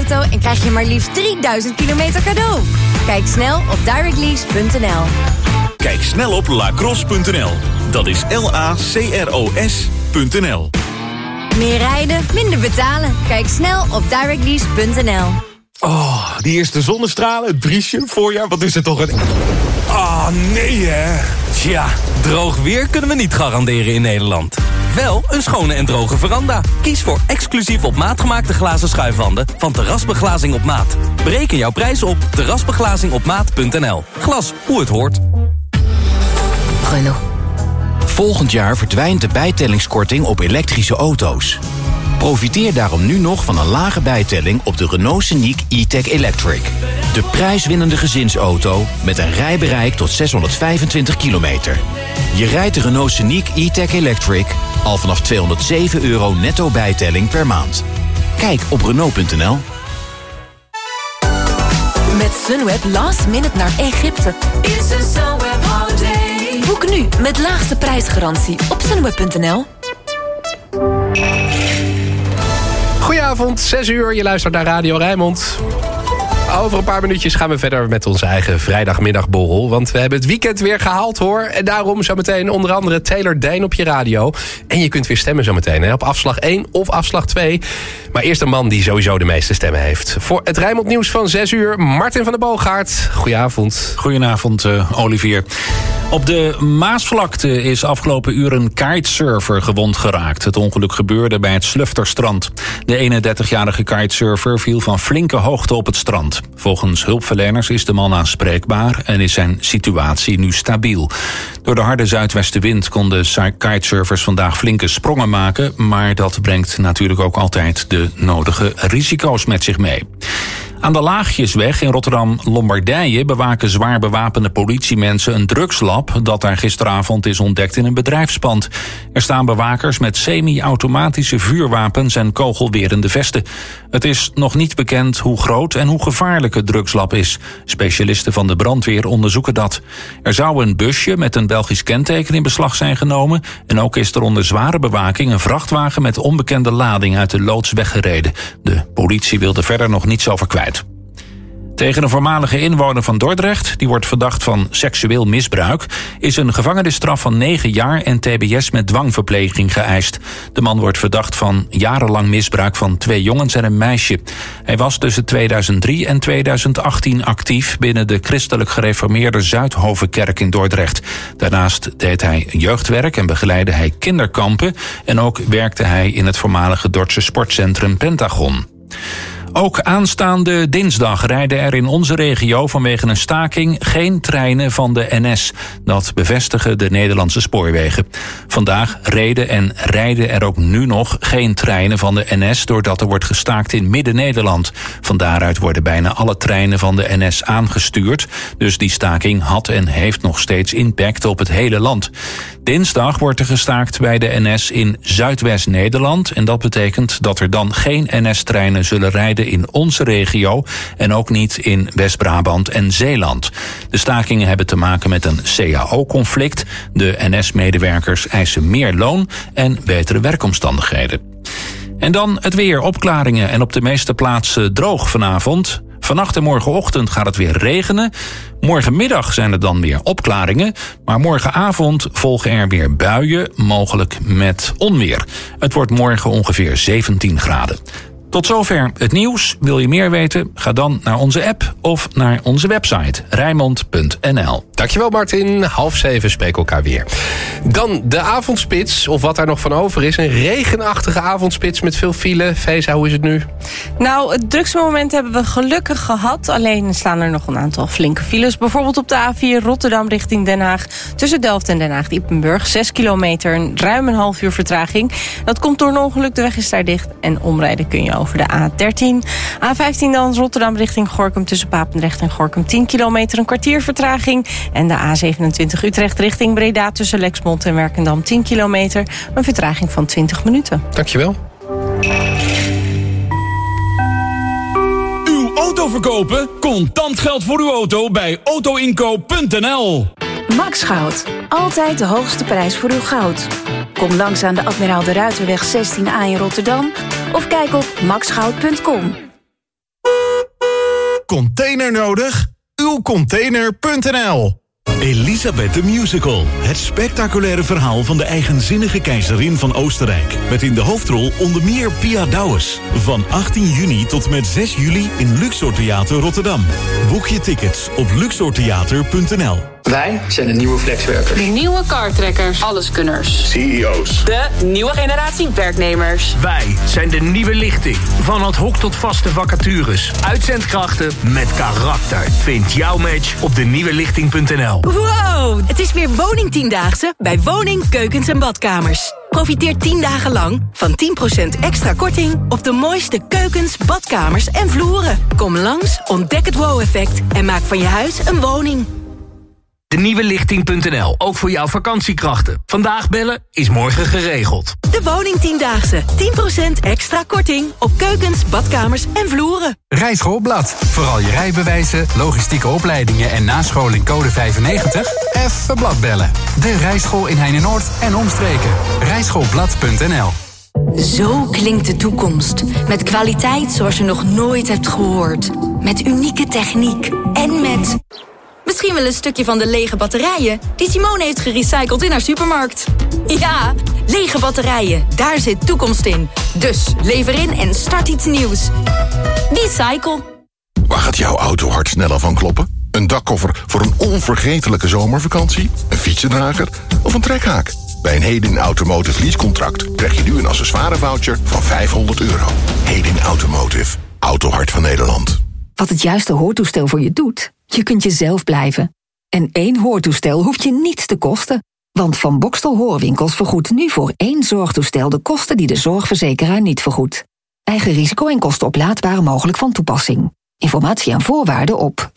auto en krijg je maar liefst 3000 kilometer cadeau. Kijk snel op directlease.nl. Kijk snel op lacrosse.nl. Dat is LACROS.nl. Meer rijden, minder betalen. Kijk snel op directlease.nl. Oh, die eerste zonnestralen, het briesje, voorjaar, wat is er toch een... Ah, nee hè. Tja, droog weer kunnen we niet garanderen in Nederland. Wel een schone en droge veranda. Kies voor exclusief op maat gemaakte glazen schuifwanden van Terrasbeglazing op maat. Bereken jouw prijs op terrasbeglazingopmaat.nl. Glas hoe het hoort. Renault. Volgend jaar verdwijnt de bijtellingskorting op elektrische auto's. Profiteer daarom nu nog van een lage bijtelling op de Renault Scenic E-Tech Electric. De prijswinnende gezinsauto met een rijbereik tot 625 kilometer. Je rijdt de Renault Scenic E-Tech Electric al vanaf €207 netto bijtelling per maand. Kijk op Renault.nl. Met Sunweb last minute naar Egypte. Boek nu met laagste prijsgarantie op Sunweb.nl. Goedenavond, 6 uur. Je luistert naar Radio Rijnmond. Over een paar minuutjes gaan we verder met onze eigen vrijdagmiddagborrel. Want we hebben het weekend weer gehaald, hoor. En daarom zometeen onder andere Taylor Dayne op je radio. En je kunt weer stemmen zometeen, hè, op afslag 1 of afslag 2. Maar eerst een man die sowieso de meeste stemmen heeft. Voor het Rijnmond nieuws van 6 uur, Martin van der Boogaard. Goedenavond. Goedenavond, Olivier. Op de Maasvlakte is afgelopen uur een kitesurfer gewond geraakt. Het ongeluk gebeurde bij het Slufterstrand. De 31-jarige kitesurfer viel van flinke hoogte op het strand. Volgens hulpverleners is de man aanspreekbaar en is zijn situatie nu stabiel. Door de harde zuidwestenwind konden kitesurfers vandaag flinke sprongen maken, maar dat brengt natuurlijk ook altijd de nodige risico's met zich mee. Aan de Laagjesweg in Rotterdam-Lombardije bewaken zwaar bewapende politiemensen een drugslab dat daar gisteravond is ontdekt in een bedrijfspand. Er staan bewakers met semi-automatische vuurwapens en kogelwerende vesten. Het is nog niet bekend hoe groot en hoe gevaarlijk het drugslab is. Specialisten van de brandweer onderzoeken dat. Er zou een busje met een Belgisch kenteken in beslag zijn genomen en ook is er onder zware bewaking een vrachtwagen met onbekende lading uit de loods weggereden. De politie wil er verder nog niets over kwijt. Tegen een voormalige inwoner van Dordrecht, die wordt verdacht van seksueel misbruik, is een gevangenisstraf van 9 jaar en tbs met dwangverpleging geëist. De man wordt verdacht van jarenlang misbruik van 2 jongens en een meisje. Hij was tussen 2003 en 2018 actief binnen de christelijk gereformeerde Zuidhovenkerk in Dordrecht. Daarnaast deed hij jeugdwerk en begeleidde hij kinderkampen en ook werkte hij in het voormalige Dordtse sportcentrum Pentagon. Ook aanstaande dinsdag rijden er in onze regio vanwege een staking geen treinen van de NS. Dat bevestigen de Nederlandse spoorwegen. Vandaag reden en rijden er ook nu nog geen treinen van de NS doordat er wordt gestaakt in Midden-Nederland. Van daaruit worden bijna alle treinen van de NS aangestuurd. Dus die staking had en heeft nog steeds impact op het hele land. Dinsdag wordt er gestaakt bij de NS in Zuidwest-Nederland. En dat betekent dat er dan geen NS-treinen zullen rijden in onze regio en ook niet in West-Brabant en Zeeland. De stakingen hebben te maken met een CAO-conflict. De NS-medewerkers eisen meer loon en betere werkomstandigheden. En dan het weer, opklaringen en op de meeste plaatsen droog vanavond. Vannacht en morgenochtend gaat het weer regenen. Morgenmiddag zijn er dan weer opklaringen. Maar morgenavond volgen er weer buien, mogelijk met onweer. Het wordt morgen ongeveer 17 graden. Tot zover het nieuws. Wil je meer weten? Ga dan naar onze app of naar onze website rijnmond.nl. Dankjewel Martin. 6:30 spreken elkaar weer. Dan de avondspits, of wat daar nog van over is. Een regenachtige avondspits met veel file. Feza, hoe is het nu? Nou, het drukste moment hebben we gelukkig gehad. Alleen staan er nog een aantal flinke files. Bijvoorbeeld op de A4 Rotterdam richting Den Haag. Tussen Delft en Den Haag-Diepenburg. 6 kilometer, ruim een half uur vertraging. Dat komt door een ongeluk. De weg is daar dicht. En omrijden kun je over de A13. A15 dan Rotterdam richting Gorinchem. Tussen Papendrecht en Gorinchem 10 kilometer. Een kwartier vertraging. En de A27 Utrecht richting Breda. Tussen Lexmond en Werkendam 10 kilometer. Een vertraging van 20 minuten. Dankjewel. Uw auto verkopen? Contant geld voor uw auto bij autoinkoop.nl. Max Goud. Altijd de hoogste prijs voor uw goud. Kom langs aan de Admiraal de Ruiterweg 16A in Rotterdam. Of kijk op maxgoud.com. Container nodig? Uwcontainer.nl. Elisabeth the Musical. Het spectaculaire verhaal van de eigenzinnige keizerin van Oostenrijk. Met in de hoofdrol onder meer Pia Douwes. Van 18 juni tot met 6 juli in Luxor Theater Rotterdam. Boek je tickets op luxortheater.nl. Wij zijn de nieuwe flexwerkers. De nieuwe kartrekkers. Alleskunners. CEO's. De nieuwe generatie werknemers. Wij zijn de nieuwe lichting. Van ad hoc tot vaste vacatures. Uitzendkrachten met karakter. Vind jouw match op denieuwelichting.nl. Wow, het is weer Woningtiendaagse bij Woning Keukens en Badkamers. Profiteer 10 dagen lang van 10% extra korting op de mooiste keukens, badkamers en vloeren. Kom langs, ontdek het wow-effect en maak van je huis een woning. Denieuwelichting.nl, ook voor jouw vakantiekrachten. Vandaag bellen is morgen geregeld. De Woningtiendaagse, 10% extra korting op keukens, badkamers en vloeren. Rijschoolblad, vooral je rijbewijzen, logistieke opleidingen en nascholing code 95? Even bladbellen. De Rijschool in Heine-Noord en omstreken. Rijschoolblad.nl. Zo klinkt de toekomst. Met kwaliteit zoals je nog nooit hebt gehoord. Met unieke techniek en met... misschien wel een stukje van de lege batterijen die Simone heeft gerecycled in haar supermarkt. Ja, lege batterijen, daar zit toekomst in. Dus lever in en start iets nieuws. Recycle. Waar gaat jouw autohart sneller van kloppen? Een dakkoffer voor een onvergetelijke zomervakantie? Een fietsendrager of een trekhaak? Bij een Hedin Automotive leasecontract krijg je nu een accessoirevoucher van €500. Hedin Automotive, autohart van Nederland. Wat het juiste hoortoestel voor je doet? Je kunt jezelf blijven. En 1 hoortoestel hoeft je niets te kosten. Want Van Bokstel Hoorwinkels vergoedt nu voor 1 zorgtoestel de kosten die de zorgverzekeraar niet vergoedt. Eigen risico en kosten oplaadbaar mogelijk van toepassing. Informatie en voorwaarden op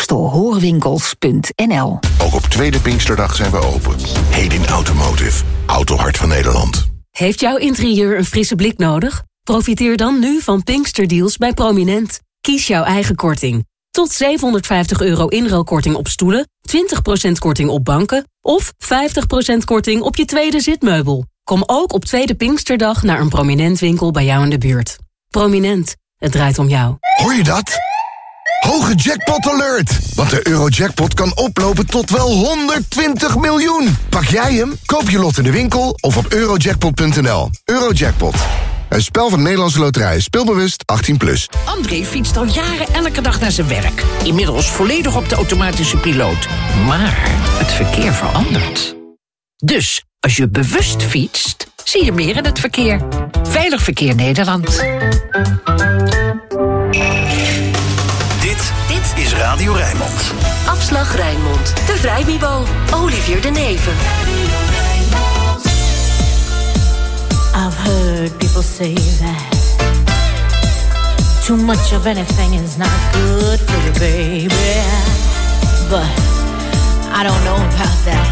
vanbokstelhoorwinkels.nl. Ook op tweede Pinksterdag zijn we open. Hedin Automotive, autohart van Nederland. Heeft jouw interieur een frisse blik nodig? Profiteer dan nu van Pinksterdeals bij Prominent. Kies jouw eigen korting. Tot €750 inruilkorting op stoelen, 20% korting op banken of 50% korting op je tweede zitmeubel. Kom ook op tweede Pinksterdag naar een Prominent winkel bij jou in de buurt. Prominent, het draait om jou. Hoor je dat? Hoge jackpot alert! Want de Eurojackpot kan oplopen tot wel 120 miljoen. Pak jij hem? Koop je lot in de winkel of op eurojackpot.nl. Eurojackpot. Een spel van de Nederlandse Loterij. Speelbewust 18+. André fietst al jaren elke dag naar zijn werk. Inmiddels volledig op de automatische piloot. Maar het verkeer verandert. Dus als je bewust fietst, zie je meer in het verkeer. Veilig Verkeer Nederland. Dit is Radio Rijnmond. Afslag Rijnmond. De Vrijmibo. Olivier de Neven. I've heard people say that too much of anything is not good for you, baby. But I don't know about that.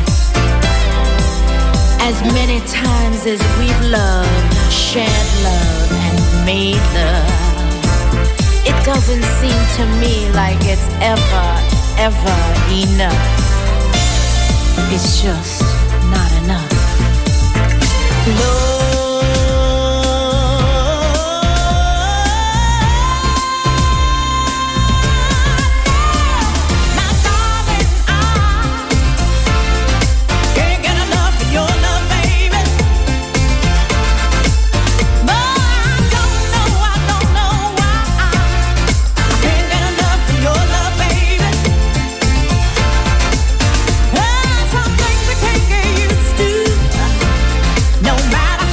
As many times as we've loved, shared love, and made love, it doesn't seem to me like it's ever enough. It's just not enough. No. No matter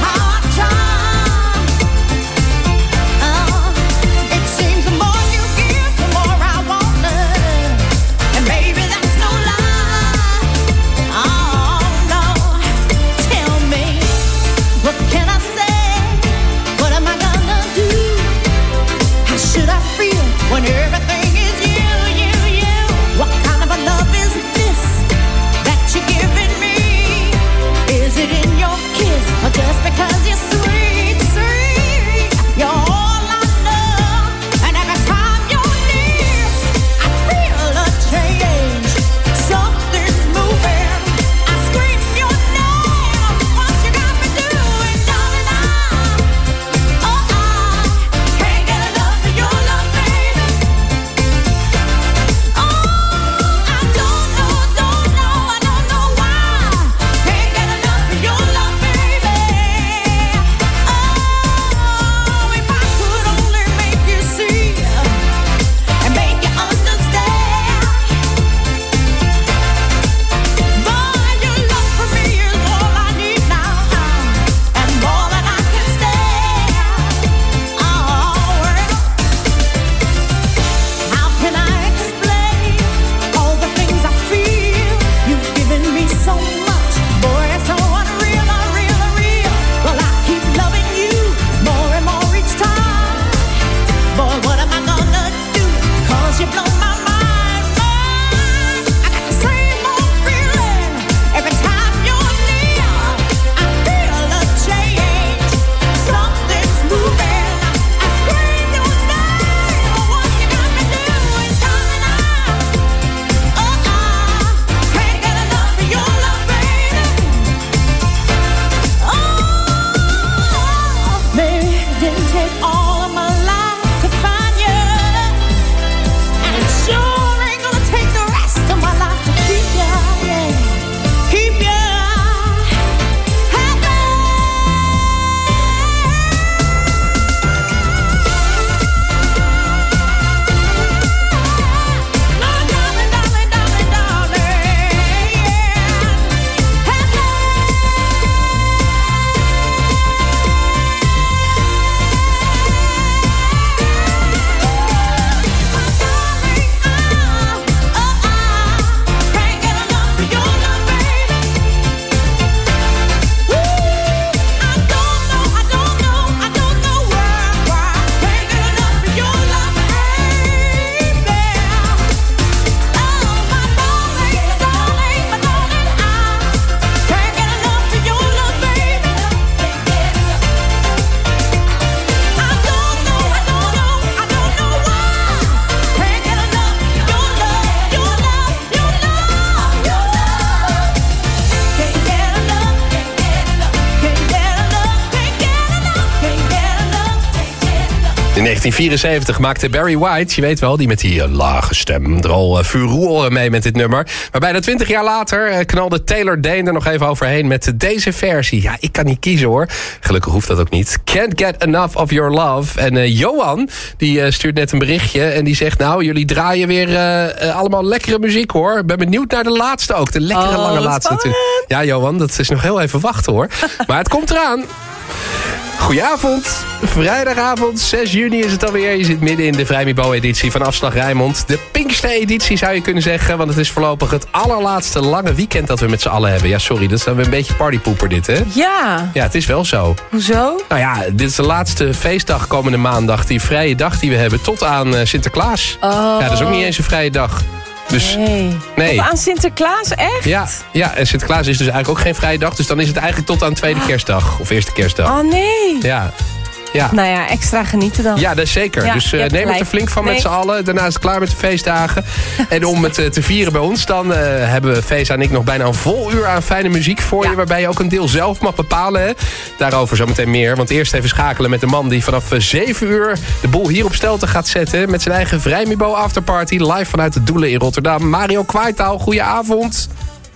In 1974 maakte Barry White, je weet wel, die met die lage stem, er al furoren mee met dit nummer. Maar bijna 20 jaar later knalde Taylor Dayne er nog even overheen met deze versie. Ja, ik kan niet kiezen hoor. Gelukkig hoeft dat ook niet. Can't Get Enough of Your Love. En Johan, die stuurt net een berichtje en die zegt, nou, jullie draaien weer allemaal lekkere muziek hoor. Ik ben benieuwd naar de laatste ook. De lekkere lange laatste natuurlijk. Ja, Johan, dat is nog heel even wachten hoor. Maar het komt eraan. Goedenavond, vrijdagavond, 6 juni is het alweer. Je zit midden in de Vrijmibo-editie van Afslag Rijnmond. De Pinkster-editie zou je kunnen zeggen, want het is voorlopig het allerlaatste lange weekend dat we met z'n allen hebben. Ja, sorry, dat is dan weer een beetje partypoeper dit, hè? Ja. Ja, het is wel zo. Hoezo? Nou ja, dit is de laatste feestdag komende maandag, die vrije dag die we hebben, tot aan Sinterklaas. Oh. Ja, dat is ook niet eens een vrije dag. Dus, nee. Tot aan Sinterklaas, echt? Ja, en Sinterklaas is dus eigenlijk ook geen vrije dag. Dus dan is het eigenlijk tot aan tweede kerstdag. Of eerste kerstdag. Oh nee. Ja. Nou ja, extra genieten dan. Ja, dat is zeker. Ja, dus neem het er flink van met z'n allen. Daarna is het klaar met de feestdagen. En om het te vieren bij ons, dan hebben Feza en ik nog bijna een vol uur aan fijne muziek voor je. Waarbij je ook een deel zelf mag bepalen. Hè? Daarover zometeen meer. Want eerst even schakelen met de man die vanaf 7 uur de boel hier op stelte gaat zetten. Met zijn eigen Vrijmibo afterparty. Live vanuit de Doelen in Rotterdam. Mario Kwaaitaal, goedenavond.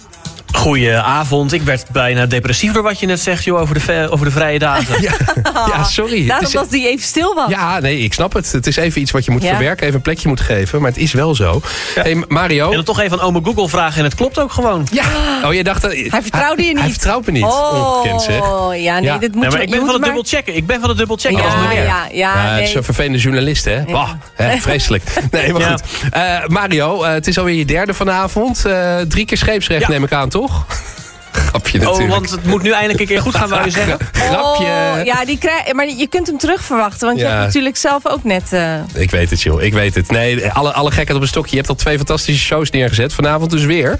Goedenavond. Ik werd bijna depressief door wat je net zegt, joh, over de vrije dagen. Ja, sorry. Daarom dat die even stil was. Ja, nee, ik snap het. Het is even iets wat je moet verwerken, even een plekje moet geven. Maar het is wel zo. Ja. Hey, Mario. En dan toch even aan ome Google vragen en het klopt ook gewoon. Ja. Oh, je dacht... Hij vertrouwde je niet. Hij vertrouwt me niet. Ongekend, zeg. Ja, nee, dit moet maar ik ben van het dubbelchecken. Ik ben van het dubbelchecken. Ja, nee. Zo'n vervelende journalist, hè? Bah, vreselijk. Nee, maar goed. Mario, het is alweer je derde vanavond. 3 keer scheepsrecht neem ik aan, toch? Grapje natuurlijk. Want het moet nu eindelijk een keer goed gaan, wou je zeggen? Grapje. Ja, maar je kunt hem terug verwachten. Want je hebt natuurlijk zelf ook net... Ik weet het, joh. Ik weet het. Nee, alle gekheid op een stokje. Je hebt al 2 fantastische shows neergezet. Vanavond dus weer.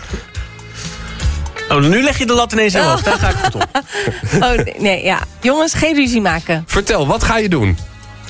Oh, nu leg je de lat ineens hoog. Daar ga ik goed op. Nee, ja. Jongens, geen ruzie maken. Vertel, wat ga je doen?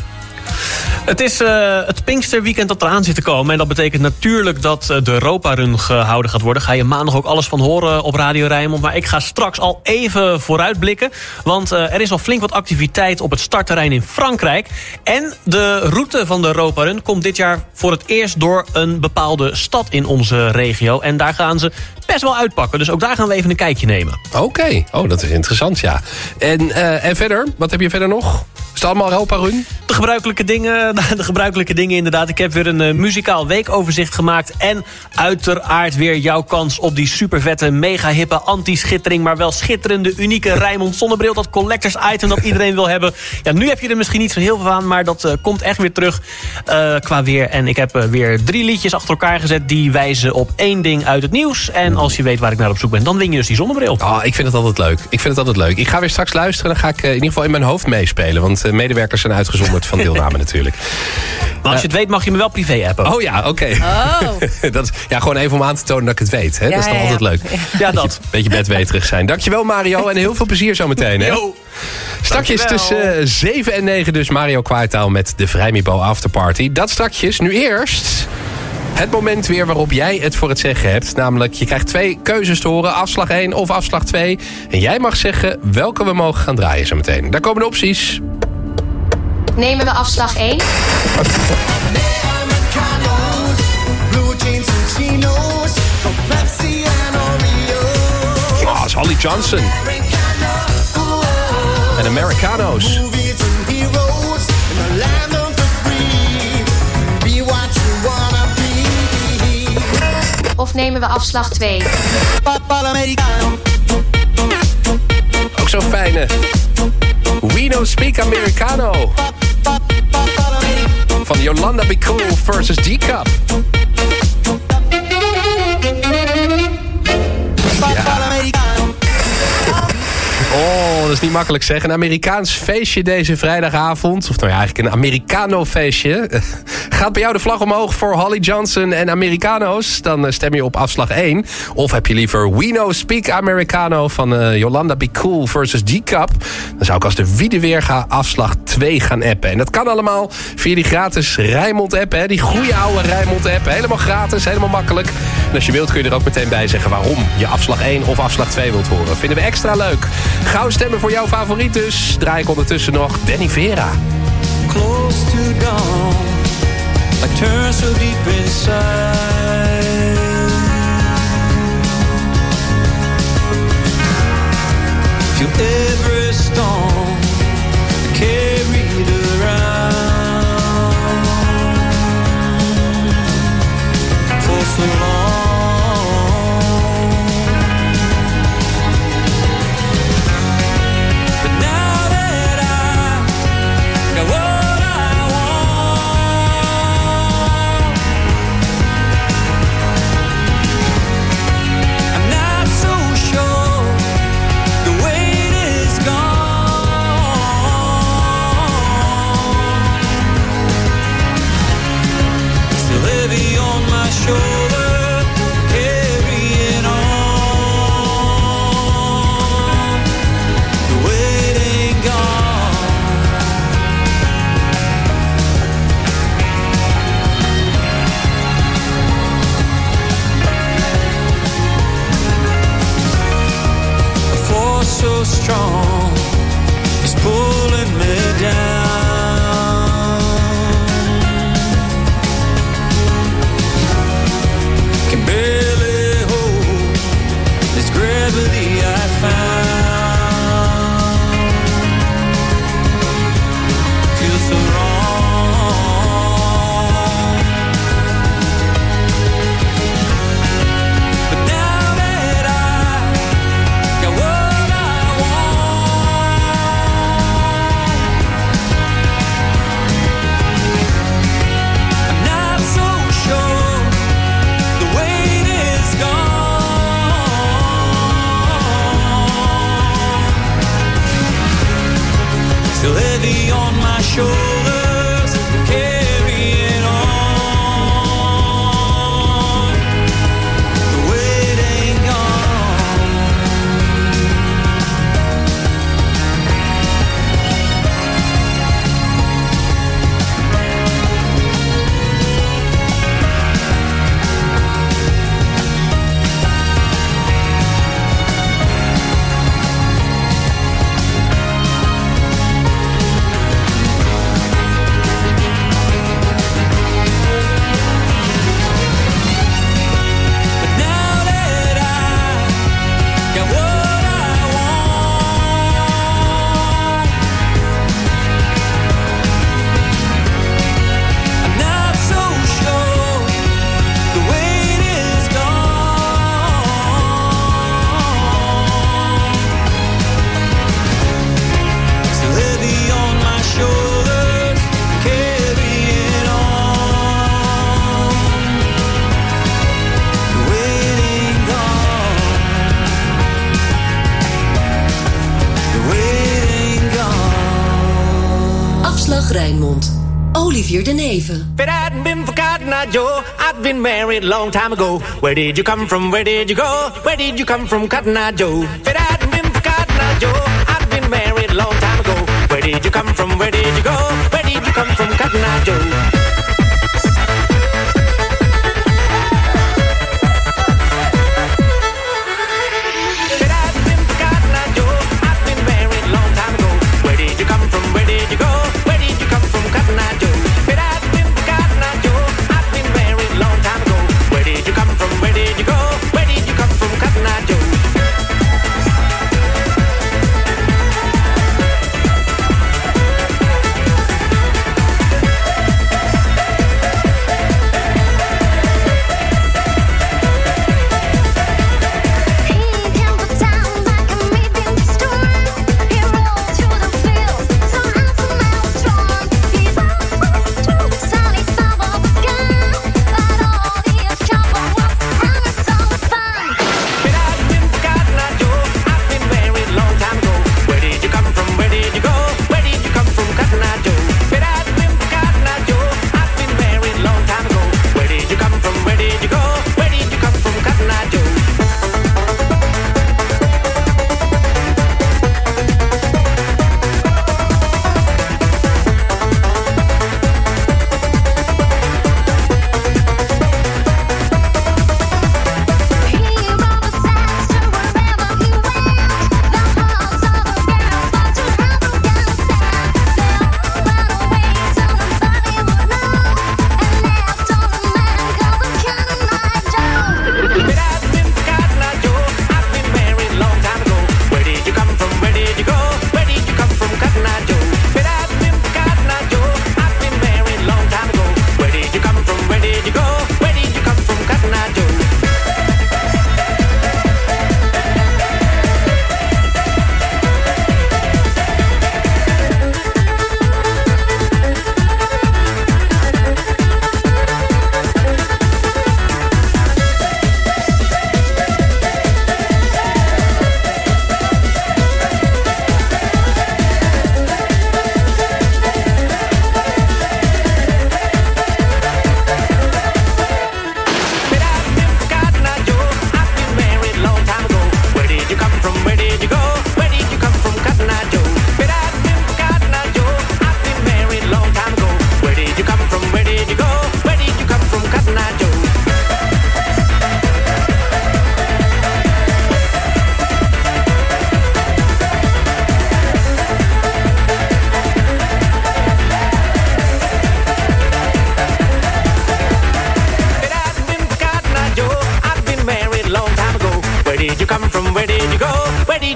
Het is het Pinksterweekend dat eraan zit te komen. En dat betekent natuurlijk dat de Europa-run gehouden gaat worden. Ga je maandag ook alles van horen op Radio Rijnmond. Maar ik ga straks al even vooruitblikken. Want er is al flink wat activiteit op het startterrein in Frankrijk. En de route van de Europa-run komt dit jaar voor het eerst door een bepaalde stad in onze regio. En daar gaan ze best wel uitpakken. Dus ook daar gaan we even een kijkje nemen. Oké. Oh, dat is interessant, ja. En verder? Wat heb je verder nog? Is het allemaal Europa-run? De gebruikelijke dingen inderdaad. Ik heb weer een muzikaal weekoverzicht gemaakt. En uiteraard weer jouw kans op die supervette, mega hippe, anti-schittering, maar wel schitterende, unieke Rijnmond zonnebril. Dat collectors item dat iedereen wil hebben. Ja, nu heb je er misschien niet zo heel veel aan, maar dat komt echt weer terug qua weer. En ik heb weer 3 liedjes achter elkaar gezet die wijzen op 1 ding uit het nieuws. En als je weet waar ik naar op zoek ben, dan win je dus die zonnebril. Oh, ik vind het altijd leuk. Ik ga weer straks luisteren. Dan ga ik in ieder geval in mijn hoofd meespelen. Want medewerkers zijn uitgezonderd van deelname natuurlijk. Maar als je het weet, mag je me wel privé appen. Oh ja, oké. Dat gewoon even om aan te tonen dat ik het weet. Hè? Dat is toch altijd leuk. Ja, dat. Beetje bedweterig zijn. Dankjewel, Mario. En heel veel plezier zometeen. Hè? Strakjes tussen 7 en 9 dus Mario Kwaaitaal met de Vrijmibo Afterparty. Dat strakjes. Nu eerst het moment weer waarop jij het voor het zeggen hebt. Namelijk, je krijgt 2 keuzes te horen. Afslag 1 of afslag 2. En jij mag zeggen welke we mogen gaan draaien zometeen. Daar komen de opties. Nemen we afslag 1? Oh, dat is Holly Johnson. En Americano's. Of nemen we afslag 2? Ook zo'n fijne. We Don't Speak Americano. Van Yolanda Be Cool versus D-Cup. Oh, dat is niet makkelijk zeg. Een Amerikaans feestje deze vrijdagavond. Of nou ja, eigenlijk een Americano-feestje. Gaat bij jou de vlag omhoog voor Holly Johnson en Americano's? Dan stem je op afslag 1. Of heb je liever We No Speak Americano van Yolanda Be Cool versus D-Cup? Dan zou ik als de wiede weer ga afslag 2 gaan appen. En dat kan allemaal via die gratis Rijnmond-app. Hè? Die goede oude Rijnmond-app. Helemaal gratis, helemaal makkelijk. En als je wilt kun je er ook meteen bij zeggen waarom je afslag 1 of afslag 2 wilt horen. Vinden we extra leuk. Gauw stemmen voor jouw favoriet dus. Draai ik ondertussen nog Danny Vera. close to dawn, I turn so deep inside. Feel every storm carried around for so long. But now that I got what I want, I'm not so sure the weight is gone. Still heavy on my shoulder, carrying on. The weight ain't gone. A force so strong is pulling me down. Can barely hold this gravity I found. Feels so wrong. But now that I got what I want, I'm not so sure the weight is gone. Still heavy on my shoulders, carrying on. The weight ain't gone. But now that I got what I want, I'm not so sure the weight is gone. Still heavy on my shoulders, carrying on. The weight ain't gone. The weight ain't gone. Afslag Rijnmond. Olivier de Neve. If it hadn't been for Cotton Eye Joe, I'd been married a long time ago. Where did you come from? Where did you go? Where did you come from, Cotton Eye Joe? If it hadn't been for Cotton Eye Joe, I'd been married a long time ago. Where did you come from? Where did you go? Where did you come from, Cotton Eye Joe? If it hadn't been for Cotton Eye Joe, I'd been married a long time ago. Where did you come from? Where did you go? Where did you come from, Cotton Eye Joe? If it hadn't been for Cotton Eye Joe, I'd been married a long time ago. Where did you come from? Where did you go? Where did you come from, Cotton Eye Joe?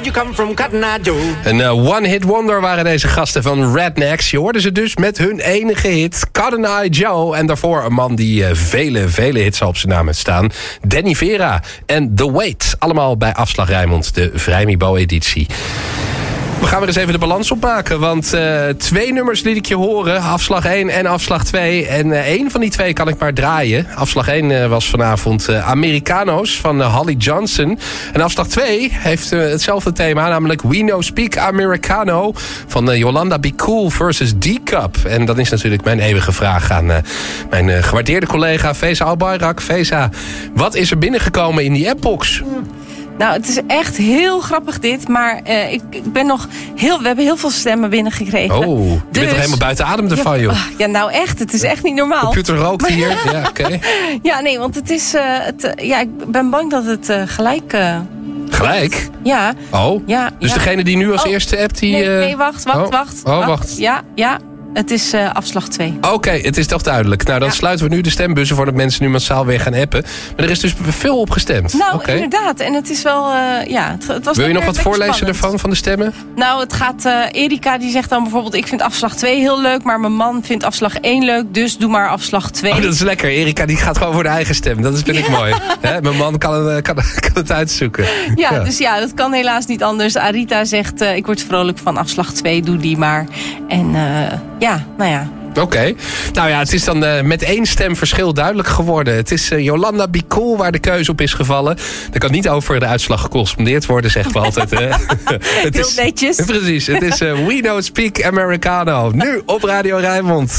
did you come from, Cotton Eye Joe? Een one-hit wonder waren deze gasten van Rednecks. Je hoorde ze dus met hun enige hit, Cotton Eye Joe. En daarvoor een man die vele hits op zijn naam heeft staan. Danny Vera en The Wait. Allemaal bij Afslag Rijnmond, de Vrijmibo-editie. We gaan weer eens even de balans opmaken. Want 2 nummers liet ik je horen. Afslag 1 en afslag 2. En 1 van die 2 kan ik maar draaien. Afslag 1 was vanavond Americano's van Holly Johnson. En afslag 2 heeft hetzelfde thema. Namelijk We No Speak Americano van Yolanda Be Cool versus D-Cup. En dat is natuurlijk mijn eeuwige vraag aan mijn gewaardeerde collega Feza Albayrak. Feza, wat is er binnengekomen in die appbox? Nou, het is echt heel grappig dit, maar ik ben nog we hebben heel veel stemmen binnengekregen. Oh, je bent toch helemaal buiten adem ervan, joh? Ja, nou echt, het is echt niet normaal. Computer rookt hier, ja, oké. Ja, nee, want het is, ik ben bang dat het gelijk... Gelijk? Ja. Oh, ja, dus degene die nu als eerste appt, die... Nee, wacht. Wacht. Ja. Het is afslag 2. Oké, het is toch duidelijk. Nou, dan sluiten we nu de stembussen voordat mensen nu massaal weer gaan appen. Maar er is dus veel op gestemd. Nou, inderdaad. En het is wel, het was... Wil je nog wat voorlezen spannend. ervan, van de stemmen? Nou, het gaat... Erika die zegt dan bijvoorbeeld... Ik vind afslag 2 heel leuk, maar mijn man vindt afslag 1 leuk. Dus doe maar afslag 2. Oh, dat is lekker. Erika die gaat gewoon voor de eigen stem. Dat vind ik mooi. Hè? Mijn man kan het uitzoeken. Ja, dus dat kan helaas niet anders. Arita zegt... ik word vrolijk van afslag 2, doe die maar. En Oké. Nou ja, het is dan met 1 stem verschil duidelijk geworden. Het is Yolanda Be Cool waar de keuze op is gevallen. Er kan niet over de uitslag gecorrespondeerd worden, zeggen we altijd. Het heel netjes. Precies. Het is We No Speak Americano. Nu op Radio Rijnmond.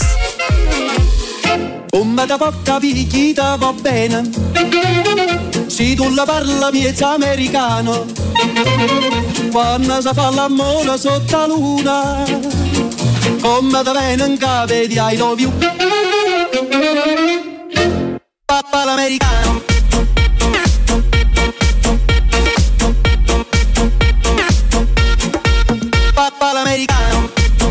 Come da poca picchita va bene, se tu la parla miezza americano, quando si fa l'amore sotto la luna, come da bene in cave di I love you, papà l'americano. Papà l'americano.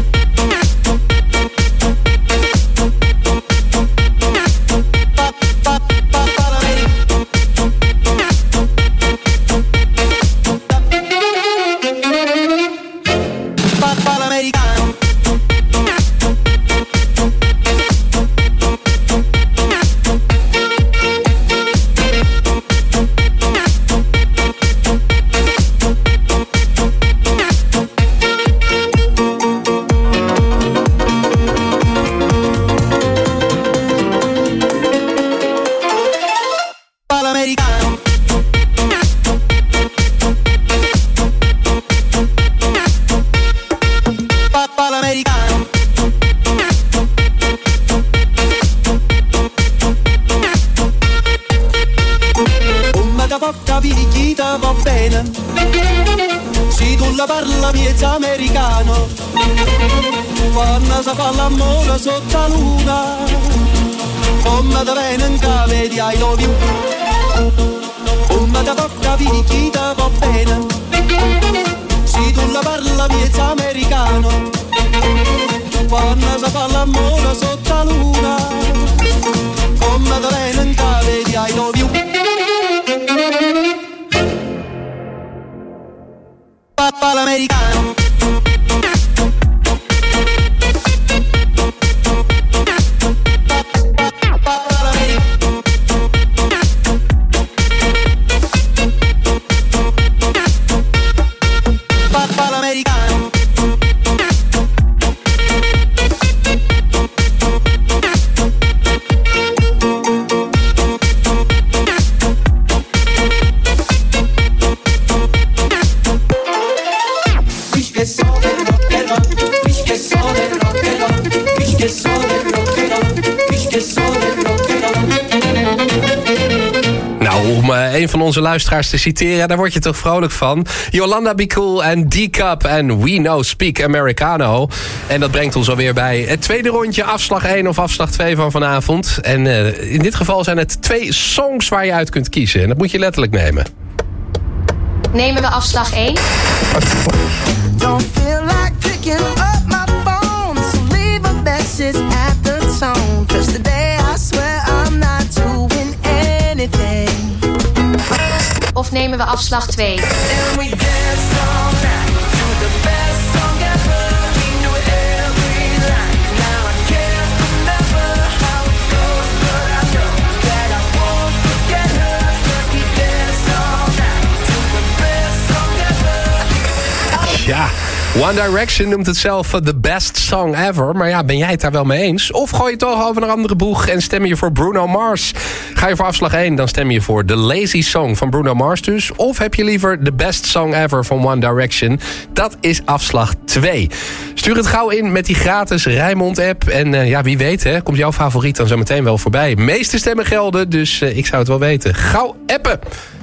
Sotto la luna, come da bene in cave di I love you, come da poca picchita va bene, se tu la parla miezza americano, quando si fa l'amore sotto la luna, come da bene in cave di I love you, papà l'americano. Een van onze luisteraars te citeren, daar word je toch vrolijk van. Yolanda Be Cool en D-Cup en We No Speak Americano. En dat brengt ons alweer bij het tweede rondje, afslag 1 of afslag 2 van vanavond. En in dit geval zijn het 2 songs waar je uit kunt kiezen. En dat moet je letterlijk nemen. Nemen we afslag 1? Don't feel like picking up my phone, so leave a message at the tone. 'Cause today I swear I'm not doing anything. Of of nemen we afslag 2? Ja, One Direction noemt het zelf the best song ever. Maar ja, ben jij het daar wel mee eens? Of gooi je toch over een andere boeg en stem je voor Bruno Mars? Ga je voor afslag 1, dan stem je voor The Lazy Song van Bruno Mars dus. Of heb je liever the best song ever van One Direction? Dat is afslag 2. Stuur het gauw in met die gratis Rijnmond-app. En ja, wie weet, hè, komt jouw favoriet dan zo meteen wel voorbij. Meeste stemmen gelden, dus ik zou het wel weten. Gauw appen!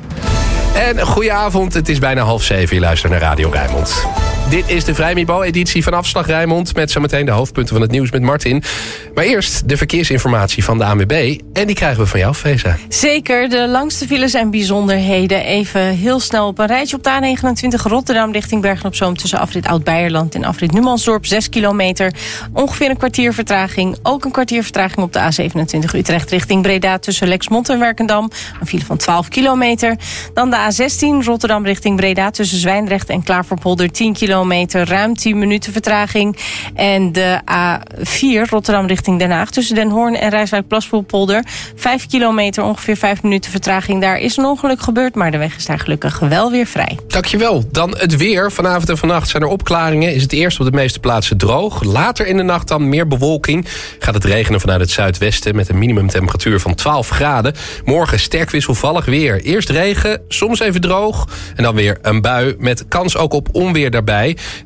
En goedenavond, het is bijna 6:30. Je luistert naar Radio Rijnmond. Dit is de Vrijmibo-editie van Afslag Rijnmond... met zometeen de hoofdpunten van het nieuws met Martin. Maar eerst de verkeersinformatie van de ANWB. En die krijgen we van jou, Feza. Zeker, de langste files en bijzonderheden. Even heel snel op een rijtje op de A29 Rotterdam... richting Bergen-op-Zoom tussen afrit Oud-Beierland en afrit Numansdorp. 6 kilometer, ongeveer een kwartier vertraging. Ook een kwartier vertraging op de A27 Utrecht richting Breda... tussen Lexmond en Werkendam. Een file van 12 kilometer. Dan de A16 Rotterdam richting Breda tussen Zwijndrecht en Klaverpolder 10 kilometer, ruim 10 minuten vertraging. En de A4 Rotterdam richting Den Haag tussen Den Hoorn en Rijswijk-Plaspoelpolder 5 kilometer, ongeveer 5 minuten vertraging. Daar is een ongeluk gebeurd, maar de weg is daar gelukkig wel weer vrij. Dankjewel. Dan het weer. Vanavond en vannacht zijn er opklaringen. Is het eerst op de meeste plaatsen droog. Later in de nacht dan meer bewolking. Gaat het regenen vanuit het zuidwesten met een minimumtemperatuur van 12 graden. Morgen sterk wisselvallig weer. Eerst regen, soms even droog. En dan weer een bui met kans ook op onweer daarbij.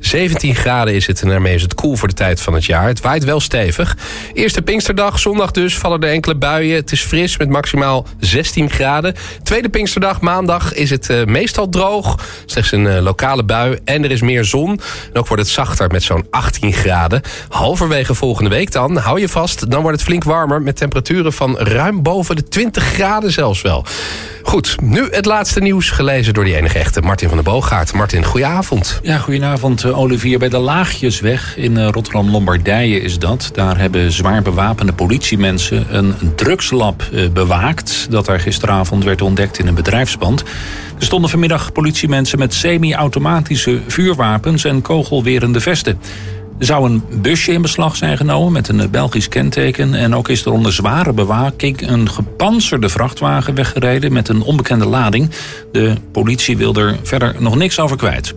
17 graden is het en daarmee is het koel voor de tijd van het jaar. Het waait wel stevig. Eerste Pinksterdag, zondag dus, vallen er enkele buien. Het is fris met maximaal 16 graden. Tweede Pinksterdag, maandag, is het meestal droog. Slechts een lokale bui en er is meer zon. En ook wordt het zachter met zo'n 18 graden. Halverwege volgende week dan, hou je vast, dan wordt het flink warmer met temperaturen van ruim boven de 20 graden zelfs wel. Goed, nu het laatste nieuws gelezen door die enige echte Martin van der Boogaard. Martin, goedenavond. Ja, goedenavond Olivier. Bij de Laagjesweg in Rotterdam-Lombardije is dat. Daar hebben zwaar bewapende politiemensen een drugslab bewaakt... dat daar gisteravond werd ontdekt in een bedrijfspand. Er stonden vanmiddag politiemensen met semi-automatische vuurwapens... en kogelwerende vesten. Er zou een busje in beslag zijn genomen met een Belgisch kenteken... en ook is er onder zware bewaking een gepantserde vrachtwagen weggereden... met een onbekende lading. De politie wil er verder nog niks over kwijt.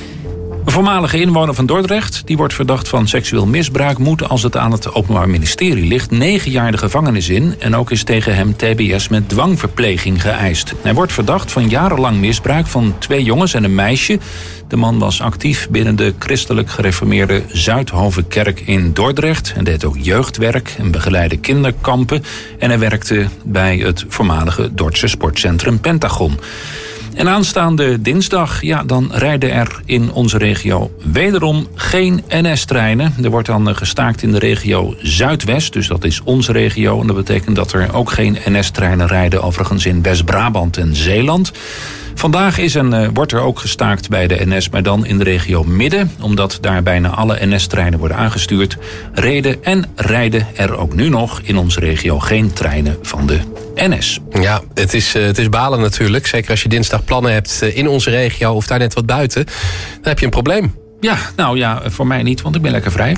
Een voormalige inwoner van Dordrecht, die wordt verdacht van seksueel misbruik... moet, als het aan het Openbaar Ministerie ligt, 9 jaar de gevangenis in... en ook is tegen hem TBS met dwangverpleging geëist. Hij wordt verdacht van jarenlang misbruik van 2 jongens en een meisje. De man was actief binnen de christelijk gereformeerde Zuidhovenkerk in Dordrecht... en deed ook jeugdwerk en begeleidde kinderkampen... en hij werkte bij het voormalige Dordtse sportcentrum Pentagon. En aanstaande dinsdag, ja, dan rijden er in onze regio wederom geen NS-treinen. Er wordt dan gestaakt in de regio Zuidwest, dus dat is onze regio. En dat betekent dat er ook geen NS-treinen rijden, overigens in West-Brabant en Zeeland. Vandaag wordt er ook gestaakt bij de NS, maar dan in de regio Midden. Omdat daar bijna alle NS-treinen worden aangestuurd. Reden en rijden er ook nu nog in onze regio geen treinen van de NS. Ja, het is balen natuurlijk. Zeker als je dinsdag plannen hebt in onze regio of daar net wat buiten. Dan heb je een probleem. Ja, nou ja, voor mij niet, want ik ben lekker vrij.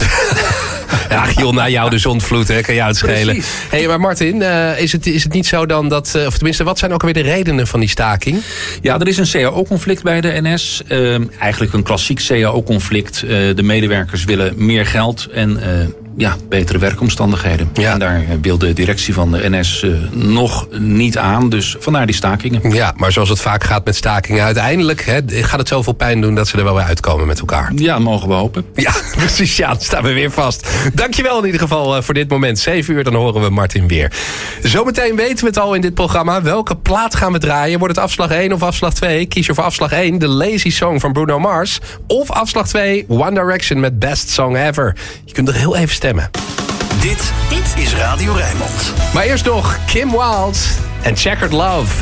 Ja, Giel, na jou de zondvloed, hè, kan je uitschelen. Hey, maar Martin, is het niet zo dan dat... of tenminste, wat zijn ook alweer de redenen van die staking? Ja, er is een CAO-conflict bij de NS. Eigenlijk een klassiek CAO-conflict. De medewerkers willen meer geld en... betere werkomstandigheden. Ja. En daar wil de directie van de NS nog niet aan. Dus vandaar die stakingen. Ja, maar zoals het vaak gaat met stakingen... uiteindelijk gaat het zoveel pijn doen dat ze er wel weer uitkomen met elkaar. Ja, dat mogen we hopen. Ja, precies. Ja, dan staan we weer vast. Dankjewel in ieder geval voor dit moment. 7 uur, dan horen we Martin weer. Zometeen weten we het al in dit programma. Welke plaat gaan we draaien? Wordt het afslag 1 of afslag 2? Kies je voor afslag 1, The Lazy Song van Bruno Mars. Of afslag 2, One Direction met Best Song Ever. Je kunt er heel even stemmen. Dit is Radio Rijnmond. Maar eerst nog Kim Wilde en Checkered Love.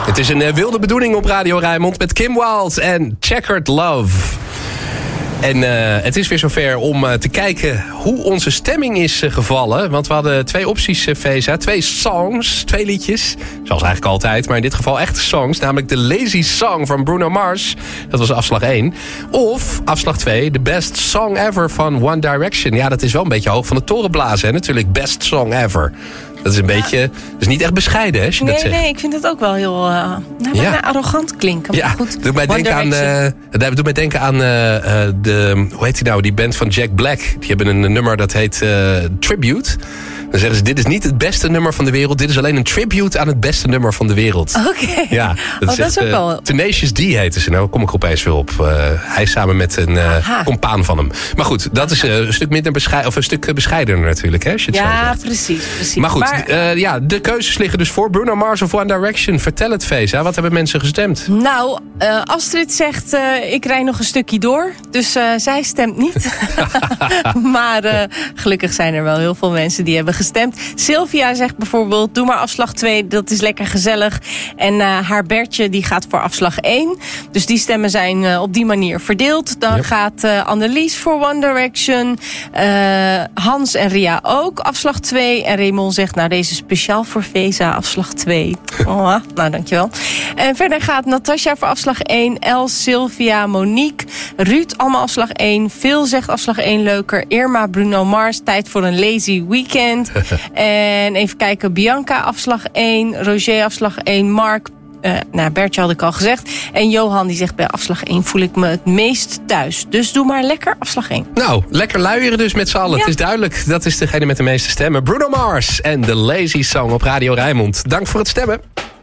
Het is een wilde bedoeling op Radio Rijnmond met Kim Wilde en Checkered Love. En het is weer zover om te kijken hoe onze stemming is gevallen. Want we hadden 2 opties, Feza. 2 songs, 2 liedjes. Zoals eigenlijk altijd, maar in dit geval echte songs. Namelijk de Lazy Song van Bruno Mars. Dat was afslag 1. Of afslag 2, The Best Song Ever van One Direction. Ja, dat is wel een beetje hoog van de toren blazen, hè? Natuurlijk, Best Song Ever. Dat is een beetje... Dat is niet echt bescheiden, hè, als je dat zegt. Nee, ik vind het ook wel heel bijna arrogant klinken. Ja, goed. Doet mij denken aan hoe heet die nou? Die band van Jack Black. Die hebben een nummer dat heet Tribute. Dan zeggen ze, dit is niet het beste nummer van de wereld. Dit is alleen een tribute aan het beste nummer van de wereld. Oké. Ja, dat is ook wel... Tenacious D heette ze. Nou, kom ik opeens weer op. Hij samen met een compaan van hem. Maar goed, dat is een stuk minder een stuk bescheidener natuurlijk. Hè, als je het zo zegt. Precies. Maar goed, de keuzes liggen dus voor Bruno Mars of One Direction. Vertel het, Feza. Wat hebben mensen gestemd? Nou, Astrid zegt, ik rij nog een stukje door. Dus zij stemt niet. Maar gelukkig zijn er wel heel veel mensen die hebben gestemd. Sylvia zegt bijvoorbeeld, doe maar afslag 2, dat is lekker gezellig. En haar Bertje die gaat voor afslag 1. Dus die stemmen zijn op die manier verdeeld. Dan gaat Annelies voor One Direction. Hans en Ria ook, afslag 2. En Raymond zegt, nou deze is speciaal voor Feza, afslag 2. Oh, nou, dankjewel. En verder gaat Natasja voor afslag 1. Els, Sylvia, Monique, Ruud, allemaal afslag 1. Phil zegt afslag 1 leuker. Irma, Bruno Mars, tijd voor een lazy weekend. En even kijken, Bianca afslag 1. Roger afslag 1. Mark, Bertje had ik al gezegd. En Johan die zegt, bij afslag 1 voel ik me het meest thuis. Dus doe maar lekker afslag 1. Nou, lekker luieren dus met z'n allen. Ja. Het is duidelijk, dat is degene met de meeste stemmen. Bruno Mars en The Lazy Song op Radio Rijnmond. Dank voor het stemmen.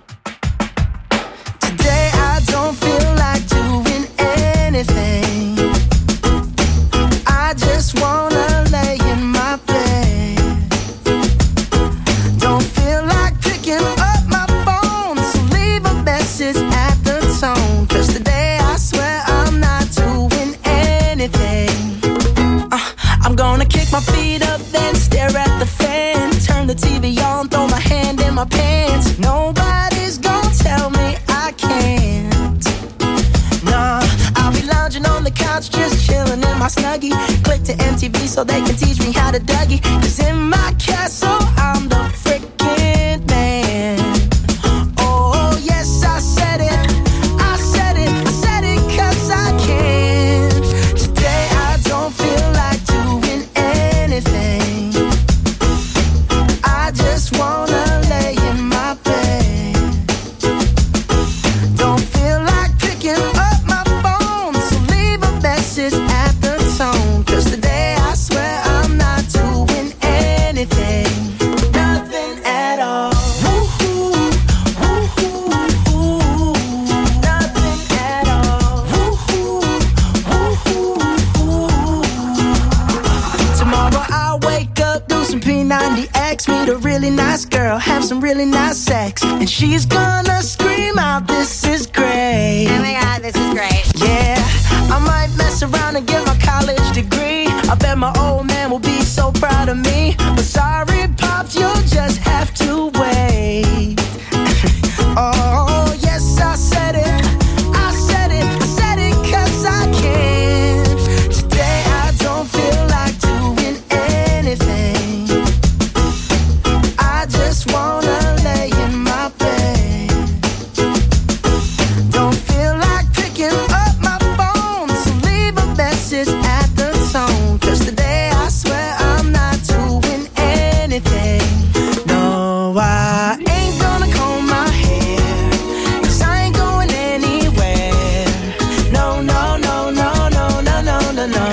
Today I don't feel like doing anything. I just wanna lay in my bed. Don't feel like picking up my phone, so leave a message at the tone. 'Cause today I swear I'm not doing anything. I'm gonna kick my feet up, then stare at the fan. Turn the TV on, throw my hand in my pants. Nobody's gonna tell me I can't. Nah, I'll be lounging on the couch, just chilling in my Snuggie. Click to MTV so they can teach me how to Dougie. 'Cause in my castle, I'm the freaking man. Oh, yes, I said it. I said it. I said it 'cause I can. Today I don't feel like doing anything. I just wanna lay in my bed. Don't feel like picking up my phone, so leave a message at the tone. 'Cause today I swear I'm not doing anything. Nothing at all. Woo-hoo, woo-hoo, woo-hoo. Nothing at all. Woo-hoo, woo-hoo, woo-hoo. Tomorrow I'll wake up, do some P90X, meet a really nice girl, have some really nice sex, and she's gonna scream out, "This is great! Oh my God, this is great!" Yeah, I might mess around and get my college degree. I bet my old man will be so proud of me. But sorry, pops, you'll just have to wait. Oh, yes, I said it. I said it. I said it 'cause I can. Today I don't feel like doing anything. I just wanna lay in my bed. Don't feel like picking up my phone, so leave a message at the tone. 'Cause today I swear I'm not doing anything. No, I ain't gonna comb my hair, 'cause I ain't going anywhere. No, no, no, no, no, no, no, no, no.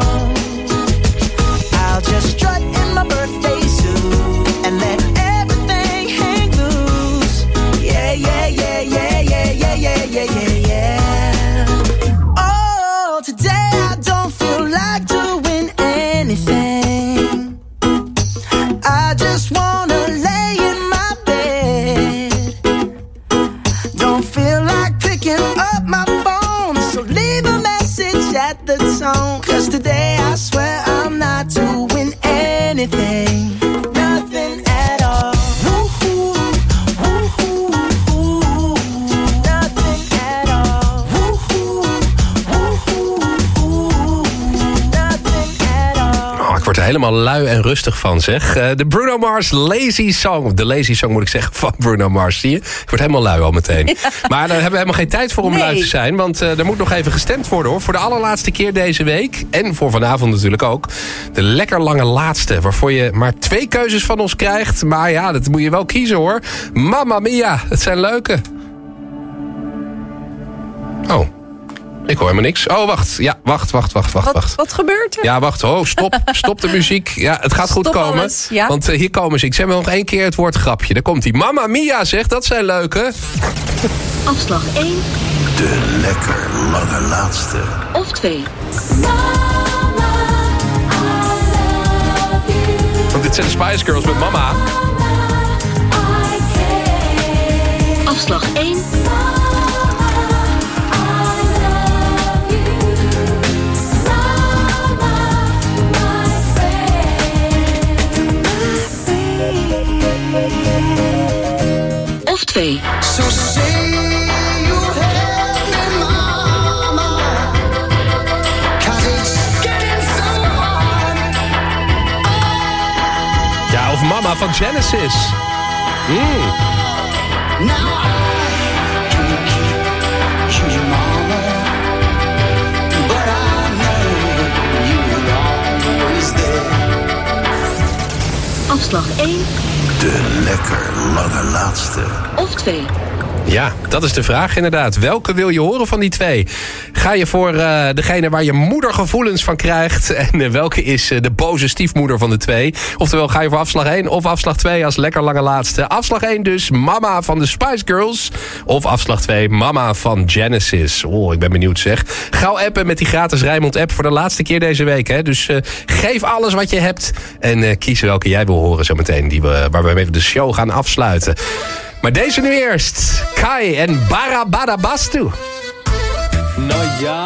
I'll just strut in my birthday suit and let everything hang loose. Yeah, yeah, yeah, yeah, yeah, yeah, yeah, yeah, yeah, yeah. Oh, today I don't feel like doing anything. I just wanna lay in my bed. Don't feel like picking up my phone, so leave a message at the tone. 'Cause today I swear I'm not doing anything. Nothing at all. Woo-hoo, woo-hoo, woo-hoo. helemaal lui en rustig van, zeg. De Bruno Mars Lazy Song. De Lazy Song moet ik zeggen van Bruno Mars, zie je? Ik word helemaal lui al meteen. Ja. Maar daar hebben we helemaal geen tijd voor om lui te zijn. Want er moet nog even gestemd worden, hoor. Voor de allerlaatste keer deze week. En voor vanavond natuurlijk ook. De lekker lange laatste. Waarvoor je maar 2 keuzes van ons krijgt. Maar ja, dat moet je wel kiezen, hoor. Mamma mia, het zijn leuke. Oh. Ik hoor helemaal niks. Oh, wacht. Ja, wacht. Wat gebeurt er? Ja, wacht. Oh, stop de muziek. Ja, het gaat goed komen. Alles, ja? Want hier komen ze. Ik zeg wel nog 1 keer het woord grapje. Daar komt hij. Mamma mia, zegt dat zijn leuke. Afslag 1. De lekker lange laatste. Of 2. Want dit zijn de Spice Girls met Mama. Afslag 1. Of 2. So say you help me, mama, 'cause it's getting so hard. Ja, of Mama van Genesis. Now I can't keep you, mama, but I know you're always there. Afslag 1. De lekker lange laatste. Of 2. Ja, dat is de vraag inderdaad. Welke wil je horen van die 2? Ga je voor degene waar je moedergevoelens van krijgt? En welke is de boze stiefmoeder van de 2? Oftewel, ga je voor afslag 1 of afslag 2 als lekker lange laatste? Afslag 1 dus Mama van de Spice Girls. Of afslag 2 Mama van Genesis. Oh, ik ben benieuwd, zeg. Gauw appen met die gratis Rijnmond app voor de laatste keer deze week. Hè? Dus geef alles wat je hebt. En kies welke jij wil horen zometeen. Waar we even de show gaan afsluiten. Maar deze nu eerst. Kai en Barabadabastu. Nou ja.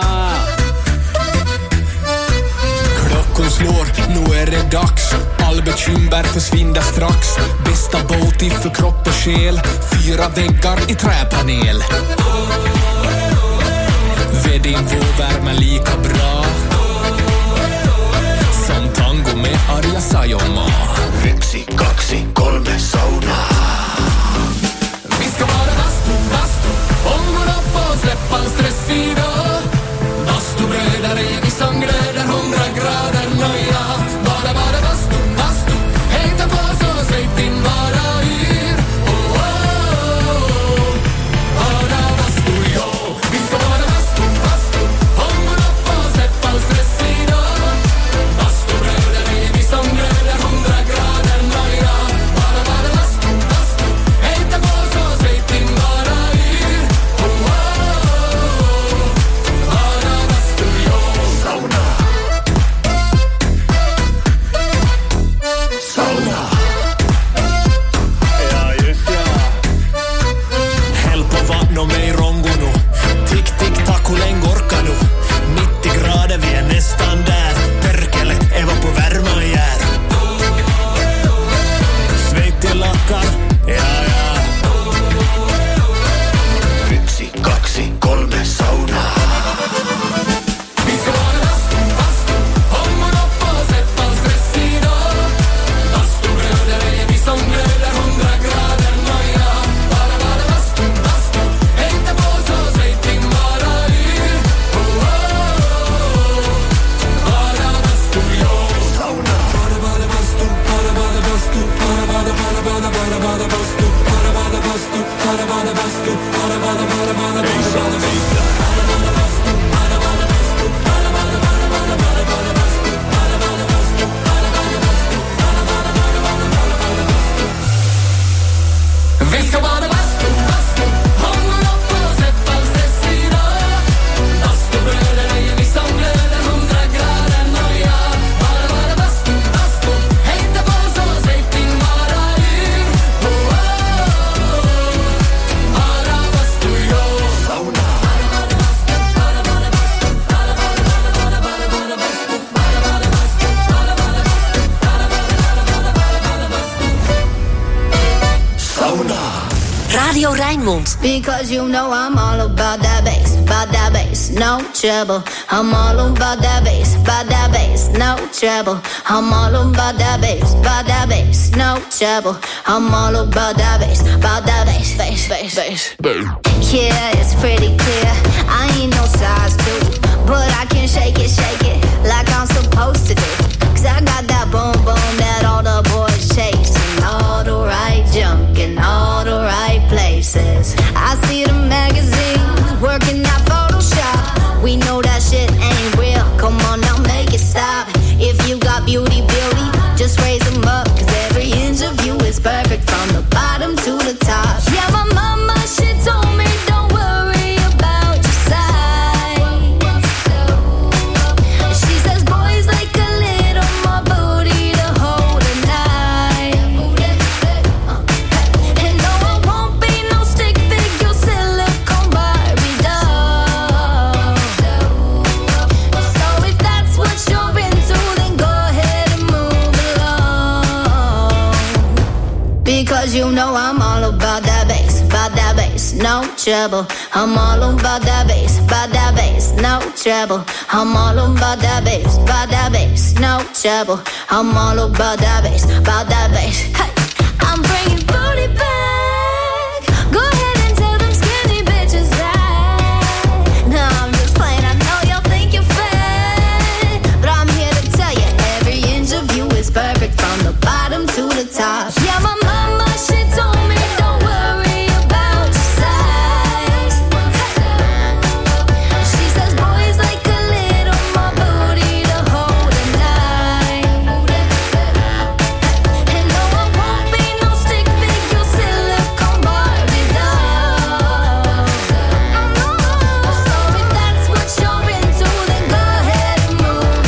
Klockan slår, nu är det dags. All bekymmer försvinner strax. Bästa båt för kropp och själ. 4 väggar i träpanel. Ved din värme lika bra som tango med Arja Saijonmaa. 1, 2, 3 sauna. Vi ska vara bastu, ångorna på, släpp all stress idag. Bastubröder är vi som glöder 100 grader nöja. Bara bastu, hejta på så släpp in bara yr. Oh, oh, oh. Bara bastu, ja. Vi ska vara bastu, ångorna på, släpp all stress idag. Bastubröder är vi som glöder 100 grader nöja. Radio Rijnmond. Because you know I'm all about that bass, no trouble. I'm all about that bass, no trouble. I'm all about that bass, no trouble. I'm all about that bass, bass. Yeah, it's pretty clear. I ain't no size 2, but I can shake it like I'm supposed to do. 'Cause I got that boom boom that all the boys chase, and all the right junk in all the right places. I see the magazines working out Photoshop. We know that shit ain't real. Come on now, make it stop. If you got beauty, just raise them up. 'Cause every inch of you is perfect from the bottom to the top. Yeah, my mama, she told me don't worry about your size. She says boys like a little more booty to hold at night. And no, I won't be no stick figure silicone Barbie doll. So if that's what you're into, then go ahead and move along. Because you know I'm all about that bass, no trouble. I'm all about that bass, no trouble. I'm all about that bass, no trouble. I'm all about that bass, Hey, I'm bringing booty back. Go ahead and tell them skinny bitches that. No, I'm just playing, I know y'all think you're fat, but I'm here to tell you, every inch of you is perfect from the bottom to the top. Yeah, my mama, she told me don't worry about your size. She says boys like a little more booty to hold at night. And no, I won't be no stick figure silicone Barbie doll. So if that's what you're into, then go ahead and move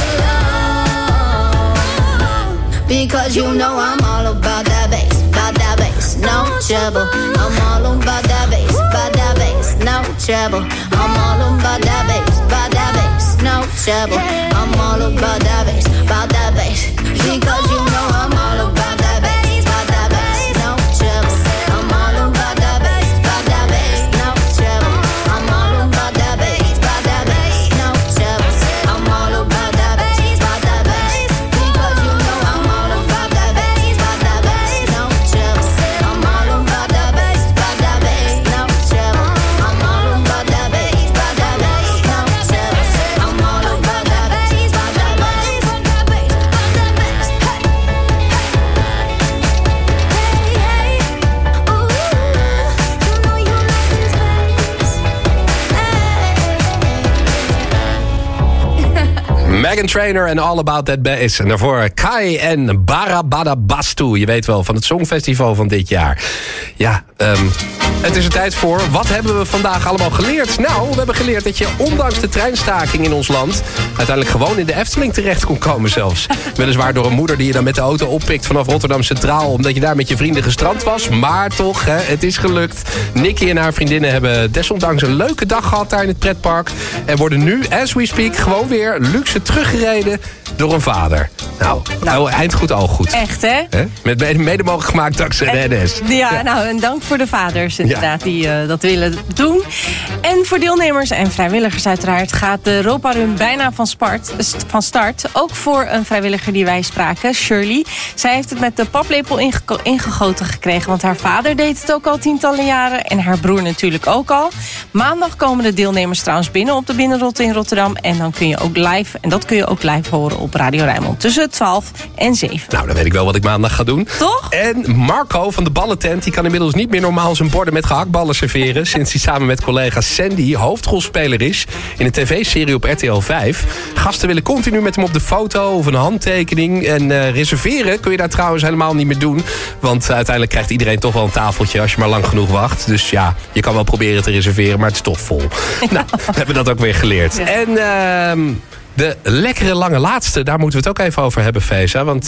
along. Because you know I'm all about that bass, no trouble. I'm all about that bass, no trouble. I'm all about that bass, no trouble. I'm all about that bass, because you know I'm all about that bass, no trouble. I'm all about that bass, no trouble. I'm all about that bass, no trouble. I'm all about that bass, because you know I'm all about that bass, no trouble. I'm all about that bass, no trouble. I'm all about that bass, no trouble. I'm all about that bass, Meghan Trainor en All About That Bass. En daarvoor Kai en Barabadabastu. Je weet wel, van het Songfestival van dit jaar. Ja, het is er tijd voor. Wat hebben we vandaag allemaal geleerd? Nou, we hebben geleerd dat je ondanks de treinstaking in ons land uiteindelijk gewoon in de Efteling terecht kon komen zelfs. Weliswaar door een moeder die je dan met de auto oppikt vanaf Rotterdam Centraal, omdat je daar met je vrienden gestrand was. Maar toch, het is gelukt. Nicky en haar vriendinnen hebben desondanks een leuke dag gehad daar in het pretpark. En worden nu, as we speak, gewoon weer luxe teruggereden door een vader. Nou, eind goed, al goed. Echt, hè? Met mede mogelijk gemaakt dankzij de NS. Ja, nou, en dank voor de vaders inderdaad die dat willen doen. En voor deelnemers en vrijwilligers uiteraard gaat de Europa Run bijna van start. Ook voor een vrijwilliger die wij spraken, Shirley. Zij heeft het met de paplepel ingegoten gekregen, want haar vader deed het ook al tientallen jaren en haar broer natuurlijk ook al. Maandag komen de deelnemers trouwens binnen op de Binnenrotte in Rotterdam en dan kun je ook live, en dat kun je ook live horen op Radio Rijnmond tussen 12 en 7. Nou, dan weet ik wel wat ik maandag ga doen. Toch? En Marco van de Ballentent, die kan inmiddels niet meer normaal zijn borden met gehaktballen serveren, sinds hij samen met collega Sandy hoofdrolspeler is in een tv-serie op RTL 5. Gasten willen continu met hem op de foto of een handtekening. En reserveren kun je daar trouwens helemaal niet meer doen. Want uiteindelijk krijgt iedereen toch wel een tafeltje als je maar lang genoeg wacht. Dus ja, je kan wel proberen te reserveren, maar het is toch vol. Nou, we hebben dat ook weer geleerd. Ja. En de lekkere lange laatste, daar moeten we het ook even over hebben, Feza. Want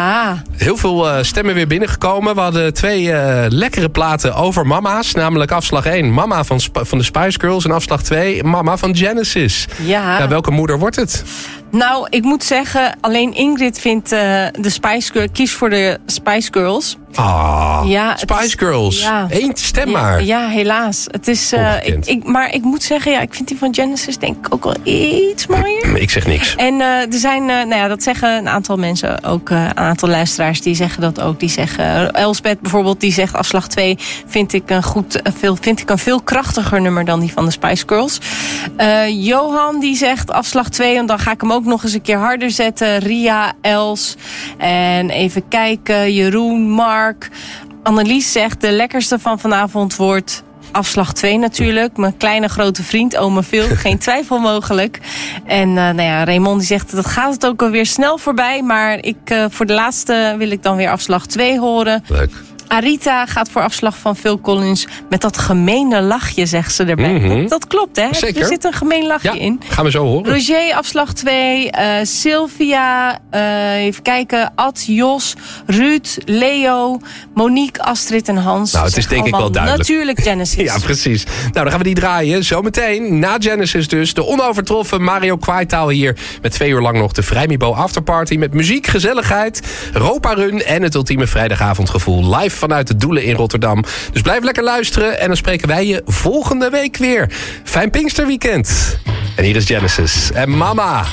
heel veel stemmen weer binnengekomen. We hadden 2 lekkere platen over mama's. Namelijk afslag 1, mama van de Spice Girls. En afslag 2, mama van Genesis. Ja, welke moeder wordt het? Nou, ik moet zeggen, alleen Ingrid vindt kiest voor de Spice Girls. Spice Girls. Ja. 1 stem maar. Ja, helaas. Het is, maar ik moet zeggen, ik vind die van Genesis denk ik ook wel iets mooier. Ik zeg niks. En er zijn, dat zeggen een aantal mensen ook, een aantal luisteraars die zeggen dat ook. Die zeggen, Elsbeth bijvoorbeeld, die zegt afslag 2 vind ik een veel krachtiger nummer dan die van de Spice Girls. Johan die zegt afslag 2, en dan ga ik hem ook nog eens een keer harder zetten. Ria, Els en even kijken, Jeroen, Mark. Annelies zegt de lekkerste van vanavond wordt afslag 2 natuurlijk. Mijn kleine grote vriend, ome Phil. Geen twijfel mogelijk. En Raymond die zegt dat gaat het ook alweer snel voorbij. Maar voor de laatste wil ik dan weer afslag 2 horen. Leuk. Arita gaat voor afslag van Phil Collins met dat gemene lachje, zegt ze erbij. Mm-hmm. Dat klopt, hè? Zeker. Er zit een gemeen lachje in. Gaan we zo horen. Roger, afslag 2. Sylvia, even kijken. Ad, Jos, Ruud, Leo, Monique, Astrid en Hans. Nou, het is denk ik wel duidelijk. Natuurlijk Genesis. Ja, precies. Nou, dan gaan we die draaien. Zometeen, na Genesis dus, de onovertroffen Mario Kwaitaal hier. Met 2 uur lang nog de Vrijmibo Afterparty. Met muziek, gezelligheid, Europa Run en het ultieme vrijdagavondgevoel. Live vanuit de Doelen in Rotterdam. Dus blijf lekker luisteren en dan spreken wij je volgende week weer. Fijn Pinksterweekend. En hier is Genesis en Mama.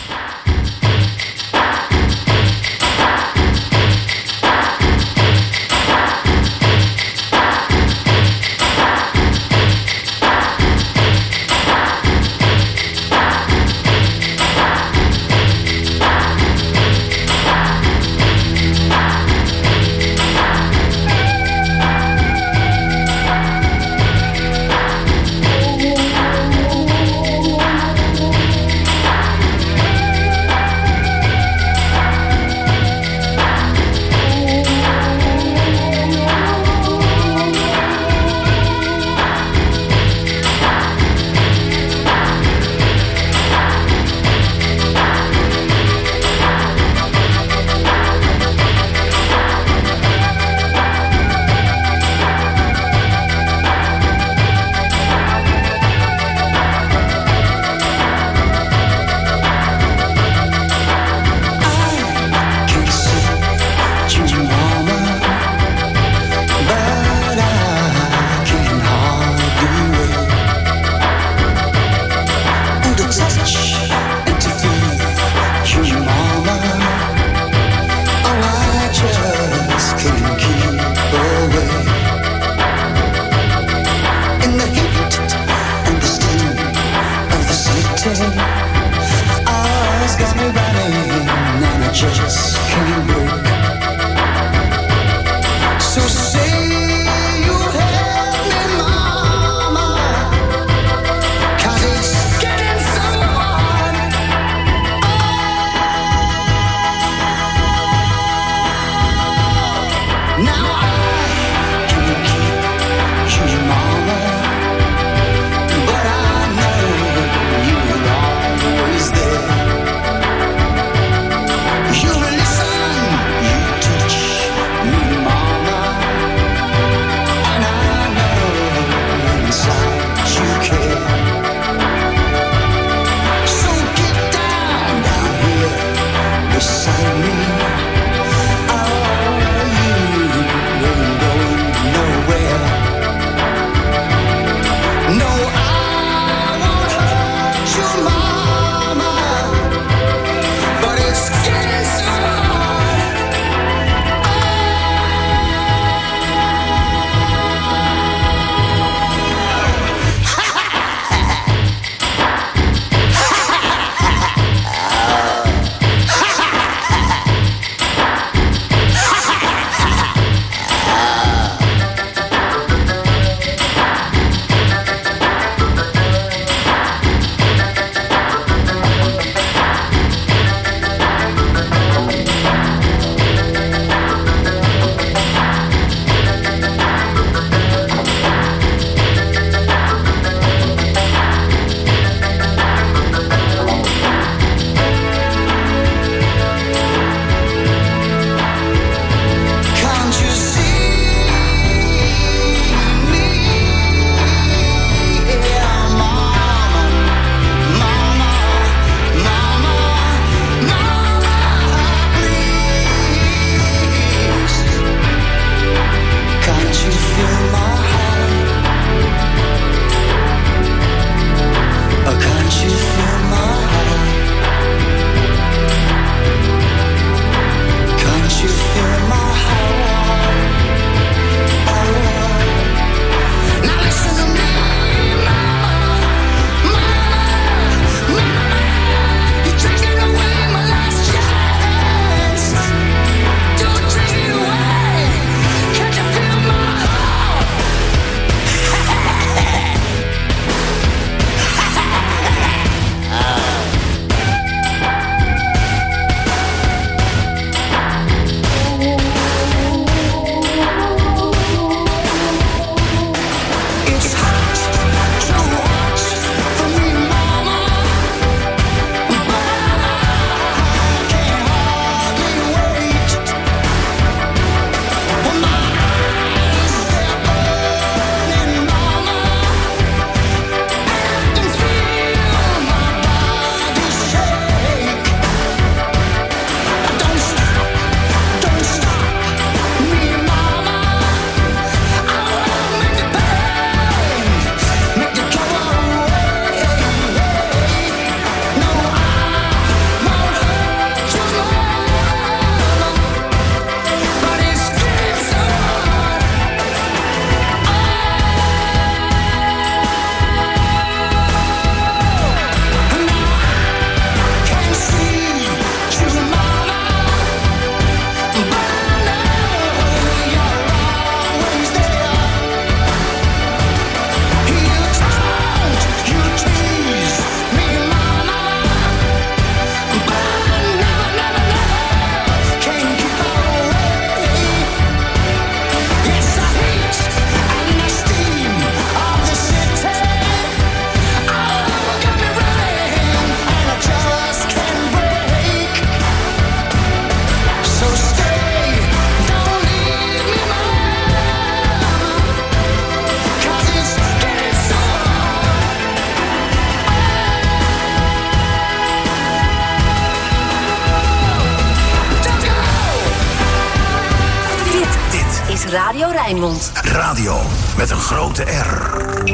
is Radio Rijnmond. Radio met een grote R.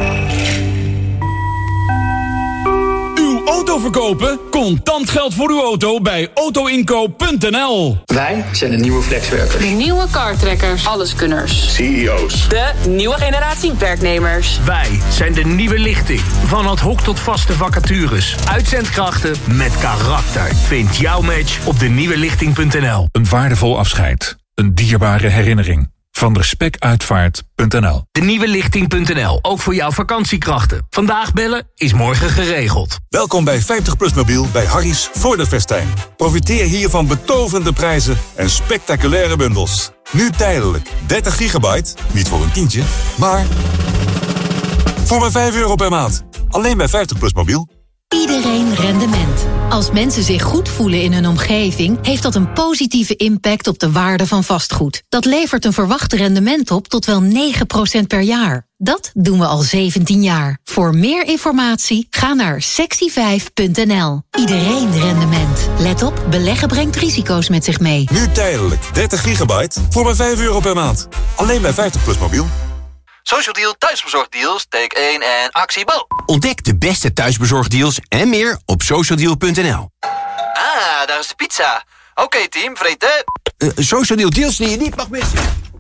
Uw auto verkopen? Contant geld voor uw auto bij autoinkoop.nl. Wij zijn de nieuwe flexwerkers. De nieuwe cartrekkers. Alleskunners. CEO's. De nieuwe generatie werknemers. Wij zijn de nieuwe lichting. Van ad hoc tot vaste vacatures. Uitzendkrachten met karakter. Vind jouw match op denieuwelichting.nl. Een waardevol afscheid. Een dierbare herinnering. Van respectuitvaart.nl. Denieuwelichting.nl. Ook voor jouw vakantiekrachten. Vandaag bellen is morgen geregeld. Welkom bij 50PLUS Mobiel bij Harry's voor de festijn. Profiteer hier van betoverende prijzen en spectaculaire bundels. Nu tijdelijk 30 gigabyte, niet voor een tientje, maar voor maar €5 per maand. Alleen bij 50PLUS Mobiel. Iedereen rendement. Als mensen zich goed voelen in hun omgeving, heeft dat een positieve impact op de waarde van vastgoed. Dat levert een verwacht rendement op tot wel 9% per jaar. Dat doen we al 17 jaar. Voor meer informatie ga naar sexy5.nl. Iedereen rendement. Let op, beleggen brengt risico's met zich mee. Nu tijdelijk 30 gigabyte voor maar €5 per maand. Alleen bij 50PLUS Mobiel. Social Deal thuisbezorgdeals, take 1 en actie bal. Ontdek de beste thuisbezorgdeals en meer op socialdeal.nl. Ah, daar is de pizza. Oké, team, vreten. Social Deal deals die je niet mag missen.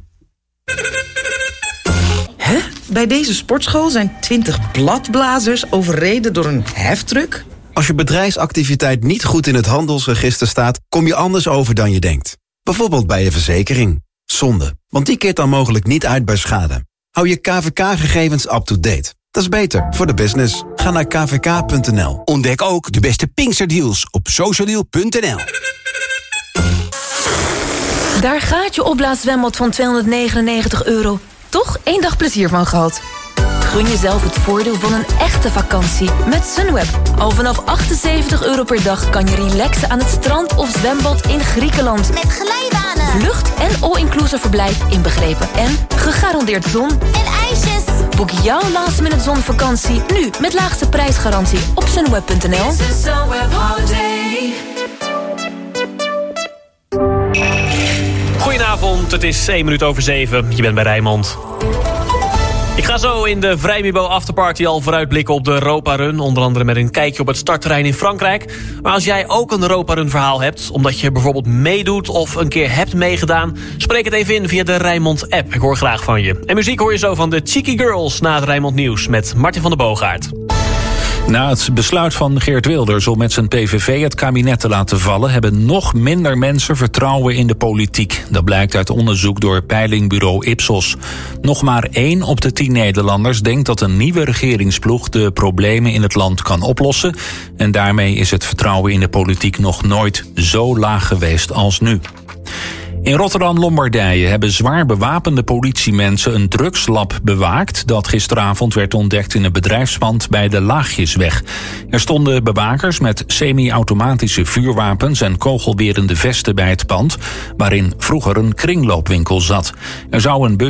Hè? Bij deze sportschool zijn 20 bladblazers overreden door een heftruck? Als je bedrijfsactiviteit niet goed in het handelsregister staat, kom je anders over dan je denkt. Bijvoorbeeld bij je verzekering. Zonde, want die keert dan mogelijk niet uit bij schade. Hou je KVK-gegevens up-to-date. Dat is beter voor de business. Ga naar kvk.nl. Ontdek ook de beste Pinksterdeals op socialdeal.nl. Daar gaat je opblaaszwembad van €299. Toch 1 dag plezier van gehad. Gun jezelf het voordeel van een echte vakantie met Sunweb. Al vanaf €78 per dag kan je relaxen aan het strand of zwembad in Griekenland. Met glijbanen. Vlucht en all-inclusive verblijf inbegrepen. En gegarandeerd zon. En ijsjes. Boek jouw last-minute zonvakantie nu met laagste prijsgarantie op sunweb.nl. Goedenavond, het is 7:01. Je bent bij Rijnmond. Ik ga zo in de Vrijmibo Afterparty al vooruitblikken op de Europa Run. Onder andere met een kijkje op het startterrein in Frankrijk. Maar als jij ook een Europa Run verhaal hebt, omdat je bijvoorbeeld meedoet of een keer hebt meegedaan, spreek het even in via de Rijnmond app. Ik hoor graag van je. En muziek hoor je zo van de Cheeky Girls na het Rijnmond Nieuws met Martin van der Boogaard. Na het besluit van Geert Wilders om met zijn PVV het kabinet te laten vallen, hebben nog minder mensen vertrouwen in de politiek. Dat blijkt uit onderzoek door peilingbureau Ipsos. Nog maar 1 op de 10 Nederlanders denkt dat een nieuwe regeringsploeg de problemen in het land kan oplossen. En daarmee is het vertrouwen in de politiek nog nooit zo laag geweest als nu. In Rotterdam-Lombardije hebben zwaar bewapende politiemensen een drugslab bewaakt dat gisteravond werd ontdekt in een bedrijfspand bij de Laagjesweg. Er stonden bewakers met semi-automatische vuurwapens en kogelwerende vesten bij het pand, waarin vroeger een kringloopwinkel zat. Er zou een bus